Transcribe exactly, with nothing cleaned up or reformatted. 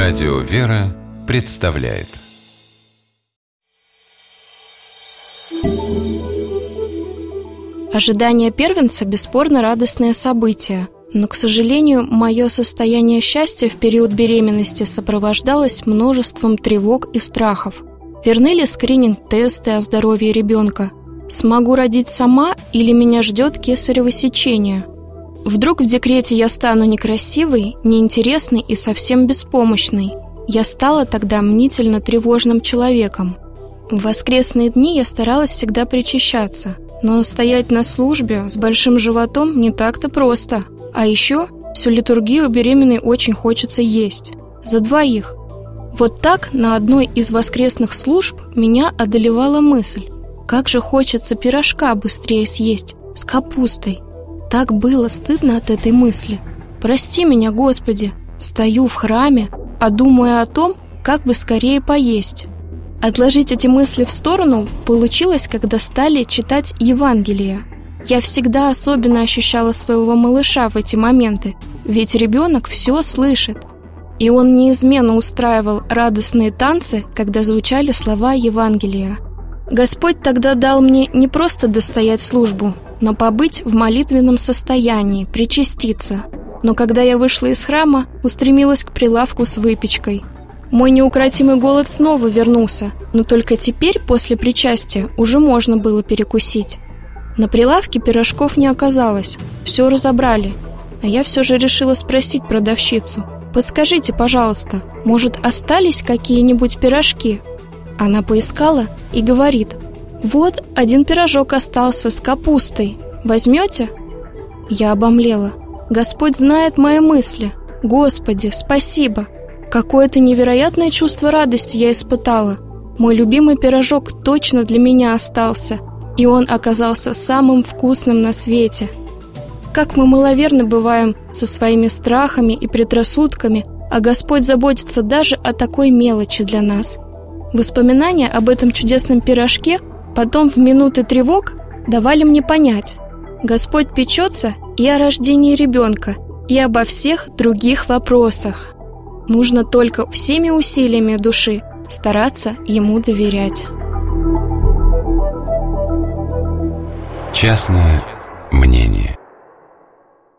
Радио «Вера» представляет. Ожидание первенца – бесспорно радостное событие, но, к сожалению, мое состояние счастья в период беременности сопровождалось множеством тревог и страхов. Верны ли скрининг-тесты о здоровье ребенка? Смогу родить сама или меня ждет кесарево сечение? Вдруг в декрете я стану некрасивой, неинтересной и совсем беспомощной? Я стала тогда мнительно тревожным человеком. В воскресные дни я старалась всегда причащаться, но стоять на службе с большим животом не так-то просто. А еще всю литургию беременной очень хочется есть. За двоих. Вот так на одной из воскресных служб меня одолевала мысль: как же хочется пирожка быстрее съесть с капустой. Так было стыдно от этой мысли. Прости меня, Господи. Стою в храме, а думаю о том, как бы скорее поесть. Отложить эти мысли в сторону получилось, когда стали читать Евангелие. Я всегда особенно ощущала своего малыша в эти моменты, ведь ребенок все слышит. И он неизменно устраивал радостные танцы, когда звучали слова Евангелия. Господь тогда дал мне не просто достоять службу, но побыть в молитвенном состоянии, причаститься. Но когда я вышла из храма, устремилась к прилавку с выпечкой. Мой неукротимый голод снова вернулся, но только теперь, после причастия, уже можно было перекусить. На прилавке пирожков не оказалось, все разобрали. А я все же решила спросить продавщицу: «Подскажите, пожалуйста, может, остались какие-нибудь пирожки?» Она поискала и говорит: «Вот, один пирожок остался с капустой. Возьмете?» Я обомлела. Господь знает мои мысли. Господи, спасибо! Какое-то невероятное чувство радости я испытала. Мой любимый пирожок точно для меня остался, и он оказался самым вкусным на свете. Как мы маловерны бываем со своими страхами и предрассудками, а Господь заботится даже о такой мелочи для нас. Воспоминания об этом чудесном пирожке потом в минуты тревог давали мне понять: Господь печется и о рождении ребенка, и обо всех других вопросах. Нужно только всеми усилиями души стараться Ему доверять. Частная